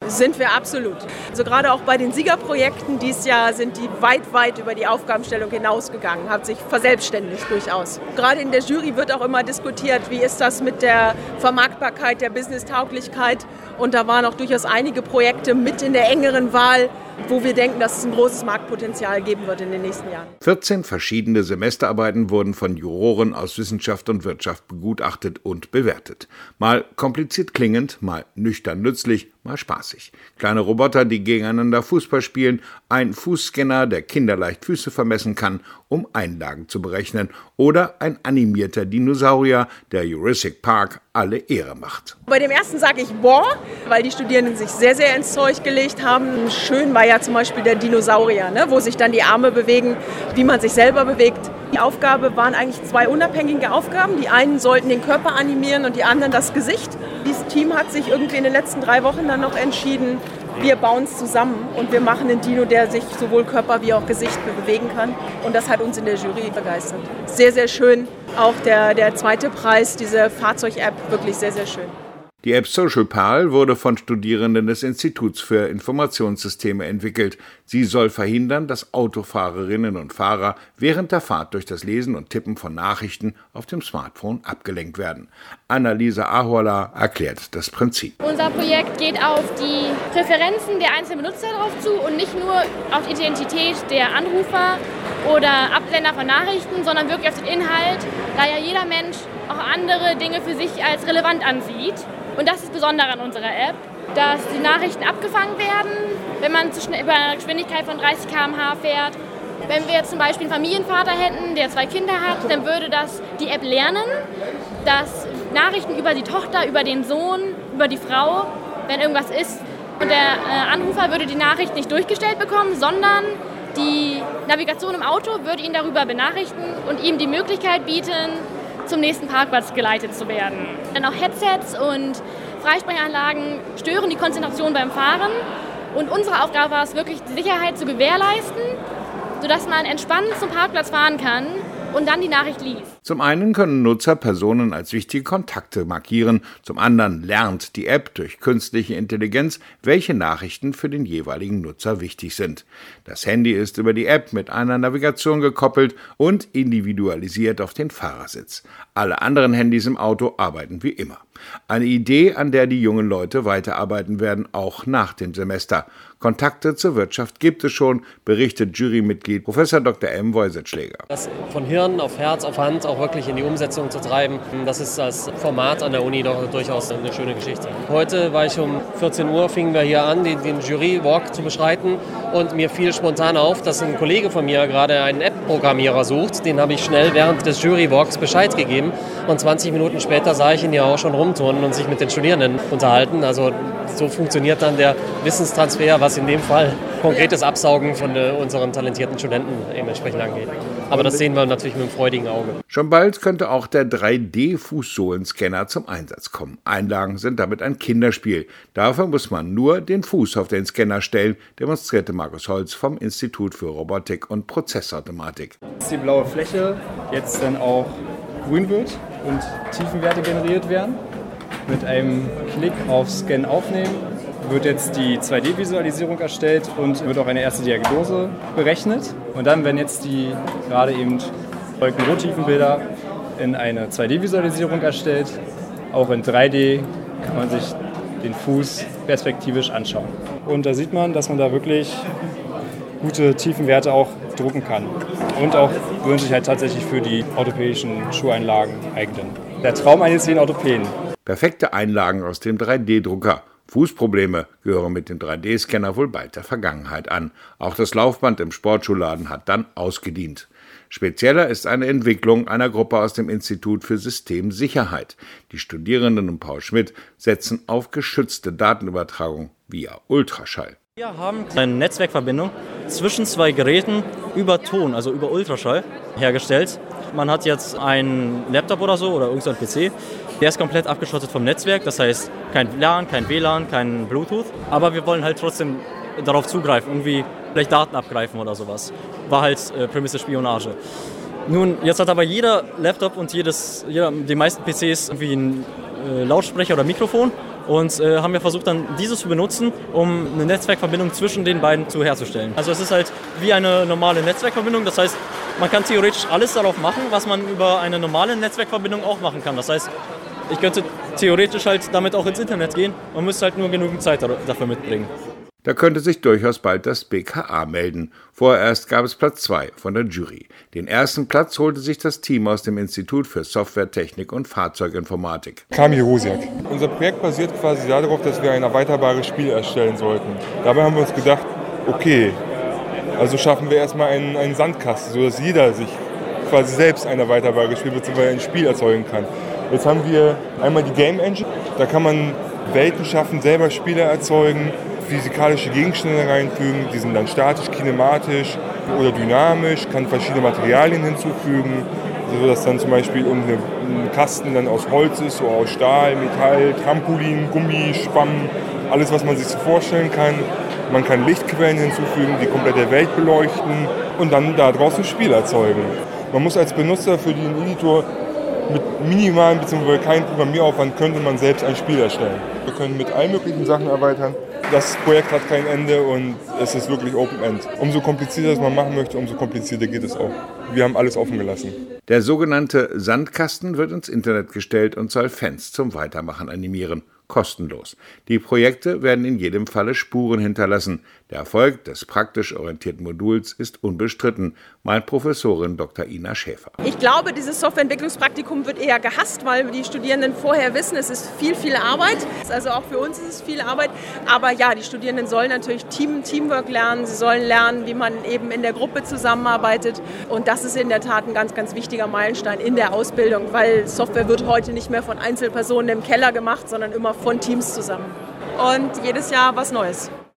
Sind wir absolut. Also gerade auch bei den Siegerprojekten dieses Jahr sind die weit über die Aufgabenstellung hinausgegangen, hat sich verselbstständigt durchaus. Gerade in der Jury wird auch immer diskutiert, wie ist das mit der Vermarktbarkeit, der Business-Tauglichkeit. Und da waren auch durchaus einige Projekte mit in der engeren Wahl, wo wir denken, dass es ein großes Marktpotenzial geben wird in den nächsten Jahren. 14 verschiedene Semesterarbeiten wurden von Juroren aus Wissenschaft und Wirtschaft begutachtet und bewertet. Mal kompliziert klingend, mal nüchtern nützlich, mal spaßig. Kleine Roboter, die gegeneinander Fußball spielen, ein Fußscanner, der kinderleicht Füße vermessen kann, um Einlagen zu berechnen, oder ein animierter Dinosaurier, der Jurassic Park alle Ehre macht. Bei dem ersten sage ich boah, weil die Studierenden sich sehr, sehr ins Zeug gelegt haben. Schön war ja zum Beispiel der Dinosaurier, wo sich dann die Arme bewegen, wie man sich selber bewegt. Die Aufgabe waren eigentlich 2 unabhängige Aufgaben. Die einen sollten den Körper animieren und die anderen das Gesicht. Dieses Team hat sich irgendwie in den letzten 3 Wochen dann noch entschieden, wir bauen es zusammen und wir machen einen Dino, der sich sowohl Körper wie auch Gesicht bewegen kann. Und das hat uns in der Jury begeistert. Sehr, sehr schön. Auch der zweite Preis, diese Fahrzeug-App, wirklich sehr, sehr schön. Die App Social Pal wurde von Studierenden des Instituts für Informationssysteme entwickelt. Sie soll verhindern, dass Autofahrerinnen und Fahrer während der Fahrt durch das Lesen und Tippen von Nachrichten auf dem Smartphone abgelenkt werden. Annalisa Ahola erklärt das Prinzip. Unser Projekt geht auf die Präferenzen der einzelnen Benutzer drauf zu und nicht nur auf die Identität der Anrufer oder Absender von Nachrichten, sondern wirklich auf den Inhalt, da ja jeder Mensch auch andere Dinge für sich als relevant ansieht. Und das ist das Besondere an unserer App, dass die Nachrichten abgefangen werden, wenn man zu schnell über eine Geschwindigkeit von 30 km/h fährt. Wenn wir jetzt zum Beispiel einen Familienvater hätten, der 2 Kinder hat, dann würde das die App lernen, dass Nachrichten über die Tochter, über den Sohn, über die Frau, wenn irgendwas ist, und der Anrufer würde die Nachricht nicht durchgestellt bekommen, sondern die Navigation im Auto würde ihn darüber benachrichtigen und ihm die Möglichkeit bieten, zum nächsten Parkplatz geleitet zu werden. Dann auch Headsets und Freisprechanlagen stören die Konzentration beim Fahren. Und unsere Aufgabe war es wirklich, die Sicherheit zu gewährleisten, sodass man entspannt zum Parkplatz fahren kann und dann die Nachricht liest. Zum einen können Nutzer Personen als wichtige Kontakte markieren, zum anderen lernt die App durch künstliche Intelligenz, welche Nachrichten für den jeweiligen Nutzer wichtig sind. Das Handy ist über die App mit einer Navigation gekoppelt und individualisiert auf den Fahrersitz. Alle anderen Handys im Auto arbeiten wie immer. Eine Idee, an der die jungen Leute weiterarbeiten werden, auch nach dem Semester. Kontakte zur Wirtschaft gibt es schon, berichtet Jurymitglied Prof. Dr. M. Woisetschläger. Das von Hirn auf Herz auf Hand auch wirklich in die Umsetzung zu treiben, das ist als Format an der Uni doch durchaus eine schöne Geschichte. Heute war ich um 14 Uhr, fingen wir hier an, den Jury-Walk zu beschreiten und mir fiel spontan auf, dass ein Kollege von mir gerade einen App-Programmierer sucht. Den habe ich schnell während des Jury-Walks Bescheid gegeben und 20 Minuten später sah ich ihn ja auch schon rumturnen und sich mit den Studierenden unterhalten. Also so funktioniert dann der Wissenstransfer, was in dem Fall konkretes Absaugen von unseren talentierten Studenten entsprechend angeht. Aber das sehen wir natürlich mit einem freudigen Auge. Schon bald könnte auch der 3D-Fußsohlenscanner zum Einsatz kommen. Einlagen sind damit ein Kinderspiel. Dafür muss man nur den Fuß auf den Scanner stellen, demonstrierte Markus Holz vom Institut für Robotik und Prozessautomatik. Dass die blaue Fläche jetzt dann auch grün wird und Tiefenwerte generiert werden. Mit einem Klick auf Scan aufnehmen wird jetzt die 2D-Visualisierung erstellt und wird auch eine erste Diagnose berechnet. Und dann werden jetzt die gerade eben Wolkenrottiefenbilder in eine 2D-Visualisierung erstellt. Auch in 3D kann man sich den Fuß perspektivisch anschauen. Und da sieht man, dass man da wirklich gute Tiefenwerte auch drucken kann. Und auch würden sich halt tatsächlich für die orthopädischen Schuheinlagen eignen. Der Traum eines jeden Orthopäden. Perfekte Einlagen aus dem 3D-Drucker. Fußprobleme gehören mit dem 3D-Scanner wohl bald der Vergangenheit an. Auch das Laufband im Sportschuhladen hat dann ausgedient. Spezieller ist eine Entwicklung einer Gruppe aus dem Institut für Systemsicherheit. Die Studierenden um Paul Schmidt setzen auf geschützte Datenübertragung via Ultraschall. Wir haben eine Netzwerkverbindung zwischen 2 Geräten über Ton, also über Ultraschall, hergestellt. Man hat jetzt einen Laptop oder so oder irgendein PC, der ist komplett abgeschottet vom Netzwerk, das heißt kein LAN, kein WLAN, kein Bluetooth. Aber wir wollen halt trotzdem darauf zugreifen, irgendwie vielleicht Daten abgreifen oder sowas. War halt Prämisse-Spionage. Nun, jetzt hat aber jeder Laptop und die meisten PCs irgendwie einen Lautsprecher oder Mikrofon und haben wir versucht, dann dieses zu benutzen, um eine Netzwerkverbindung zwischen den beiden herzustellen. Also es ist halt wie eine normale Netzwerkverbindung, das heißt, man kann theoretisch alles darauf machen, was man über eine normale Netzwerkverbindung auch machen kann. Das heißt, ich könnte theoretisch halt damit auch ins Internet gehen, man müsste halt nur genügend Zeit dafür mitbringen. Da könnte sich durchaus bald das BKA melden. Vorerst gab es Platz 2 von der Jury. Den ersten Platz holte sich das Team aus dem Institut für Softwaretechnik und Fahrzeuginformatik. Kamil Rosiak. Unser Projekt basiert quasi darauf, dass wir ein erweiterbares Spiel erstellen sollten. Dabei haben wir uns gedacht, okay, also schaffen wir erstmal einen Sandkasten, sodass jeder sich quasi selbst ein erweiterbares Spiel bzw. ein Spiel erzeugen kann. Jetzt haben wir einmal die Game Engine, da kann man Welten schaffen, selber Spiele erzeugen, physikalische Gegenstände reinfügen, die sind dann statisch, kinematisch oder dynamisch, kann verschiedene Materialien hinzufügen, sodass dann zum Beispiel ein Kasten dann aus Holz ist oder aus Stahl, Metall, Trampolin, Gummi, Schwamm, alles was man sich so vorstellen kann. Man kann Lichtquellen hinzufügen, die komplette Welt beleuchten und dann daraus ein Spiel erzeugen. Man muss als Benutzer für den Editor mit minimalen bzw. keinem Programmieraufwand könnte man selbst ein Spiel erstellen. Wir können mit allen möglichen Sachen erweitern. Das Projekt hat kein Ende und es ist wirklich Open-End. Umso komplizierter es man machen möchte, umso komplizierter geht es auch. Wir haben alles offen gelassen. Der sogenannte Sandkasten wird ins Internet gestellt und soll Fans zum Weitermachen animieren. Kostenlos. Die Projekte werden in jedem Falle Spuren hinterlassen. Der Erfolg des praktisch orientierten Moduls ist unbestritten, meint Professorin Dr. Ina Schäfer. Ich glaube, dieses Softwareentwicklungspraktikum wird eher gehasst, weil die Studierenden vorher wissen, es ist viel Arbeit. Also auch für uns ist es viel Arbeit. Aber ja, die Studierenden sollen natürlich Teamwork lernen. Sie sollen lernen, wie man eben in der Gruppe zusammenarbeitet. Und das ist in der Tat ein ganz wichtiger Meilenstein in der Ausbildung, weil Software wird heute nicht mehr von Einzelpersonen im Keller gemacht, sondern immer von Teams zusammen. Und jedes Jahr was Neues.